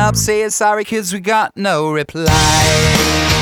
up saying sorry 'cause we got no reply.